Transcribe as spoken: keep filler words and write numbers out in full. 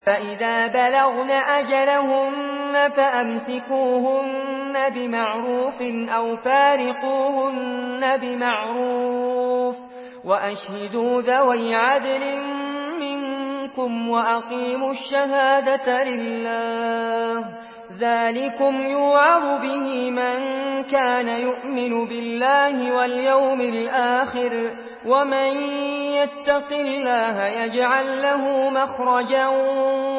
فإذا بلغن أجلهن فأمسكوهن بمعروف أو فارقوهن بمعروف وأشهدوا ذوي عدل منكم وأقيموا الشهادة لله ذلكم يوعظ به من كان يؤمن بالله واليوم الآخر ومن يتق الله يجعل له مخرجا